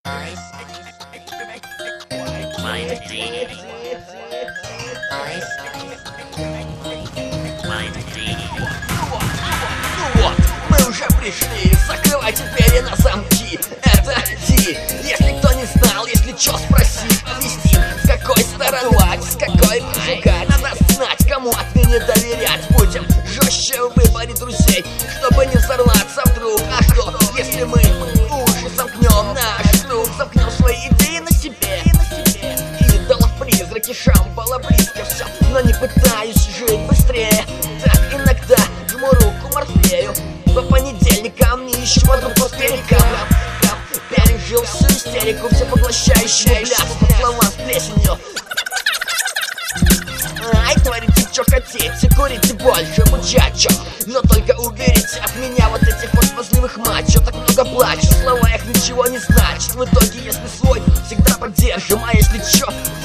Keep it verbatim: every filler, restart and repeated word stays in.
Вот, мы уже пришли, закрывайте двери на замки. Это Ди, если кто не знал, если чё, спроси. Вести, с какой стороны, с какой прижигать. Надо знать, кому отныне доверять. Будем жестче в выборе друзей, чтобы не взорваться вдруг. А что, если мы уши замкнем наш круг, замкнем свои идеи на себе? Идолов призраки, шамбала близко все, но не пытаюсь жить быстрее. Так иногда жму руку Морфею, по понедельникам не ищу подруг по старикам. Пережил всю истерику, все поглощающую бляску под слова с плесенью. Ай, творите, что хотите, курите больше, мучачо, но только уберите от меня вот этих вот смазливых мачо. Так много плачу, слова их ничего не значит. В итоге, если свой, всегда поддержим, а если чё,